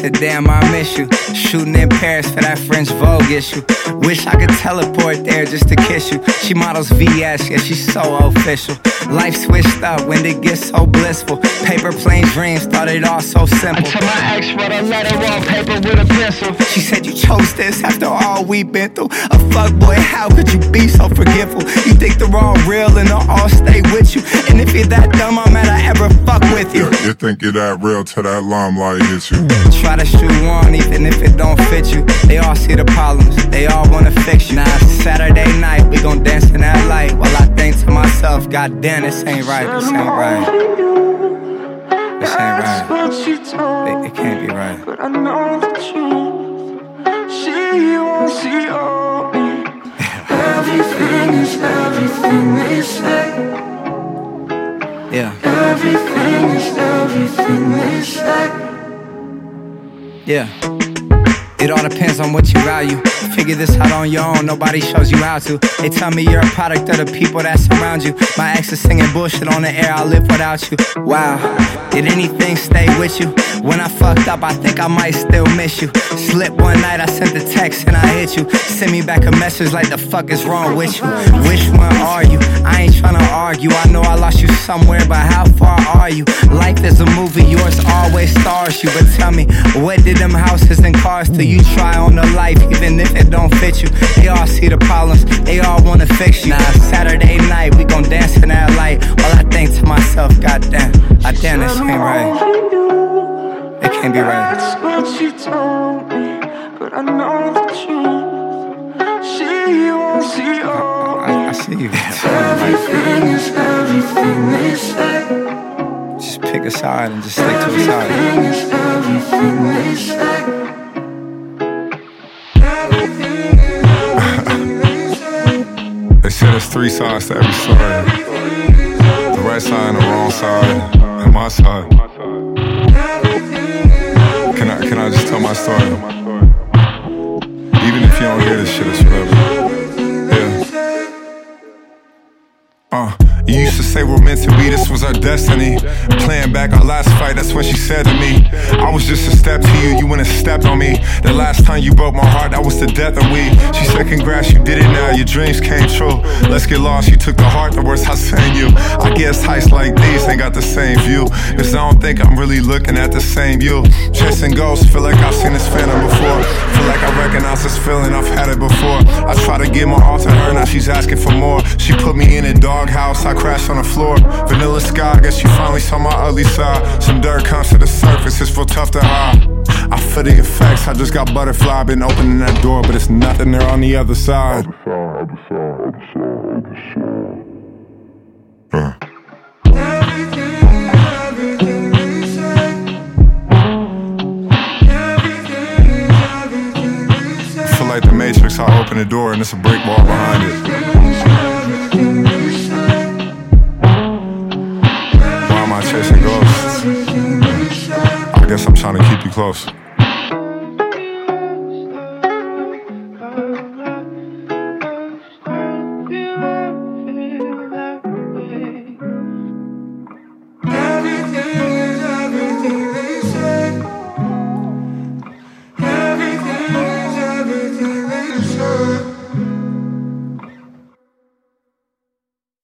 said, damn, I miss you. Shooting in Paris for that French Vogue issue. Wish I could teleport there just to kiss you. She models VS, yeah, she's so official. Life switched up when it gets so blissful. Paper plane dreams, thought it all so simple. Until my ex wrote a letter on paper with a pencil. She said you chose this after all we've been through. A fuckboy, how could you be so forgetful? You think they're all real and they'll all stay with you. And if you're that dumb, I'm mad I ever fuck with you. You think you're that real till that limelight hits you. Try to shoot on even if it don't fit you. They all see the problems, they all wanna fix you. Now it's Saturday night, we gon' dance in that light. While I think to myself, God damn, this ain't right, this ain't right. This ain't right. It can't be right. But I know the truth. She won't see all me. Everything is everything they say. Yeah. Everything is everything they say. Yeah. It all depends on what you value. Figure this out on your own, nobody shows you how to. They tell me you're a product of the people that surround you. My ex is singing bullshit on the air, I live without you. Wow, did anything stay with you? When I fucked up, I think I might still miss you. Slipped one night, I sent the text and I hit you. Send me back a message like the fuck is wrong with you? Which one are you? I ain't tryna argue, I know I lost you somewhere, but how far are you? Life is a movie, yours always stars you. But tell me, what did them houses and cars do you try on the life, even if it don't fit you? They all see the problems, they all wanna fix you. Now Saturday night, we gon' dance in that light. While I think to myself, goddamn, damn, this ain't right. It can't be right. That's what she told me, but I know the truth. She won't see all I see you. Everything is everything they say. Just pick a side and just stick to a side. Everything is everything they say. They said there's three sides to every story. The right side and the wrong side, and my side. Can I just tell my story? Even if you don't hear this shit, it's whatever. You used to say we're meant to be, this was our destiny. Playing back our last fight, that's when she said to me, I was just a step to you, you went and stepped on me. The last time you broke my heart, that was the death of we. She said congrats, you did it now, your dreams came true. Let's get lost, you took the heart, the words I sent you. I guess heights like these ain't got the same view, cause I don't think I'm really looking at the same you. Chasing ghosts, feel like I've seen this phantom before. Feel like I recognize this feeling, I've had it before. I try to give my all to her, now she's asking for more. She put me in a doghouse, I crashed on the floor. Vanilla sky, guess you finally saw my ugly side. Some dirt comes to the surface, it's real tough to hide. I feel the effects, I just got butterfly. Been opening that door, but it's nothing there on the other side. I feel like the Matrix, I open the door and it's a brick wall behind it. Chasing ghosts. I guess I'm trying to keep you close.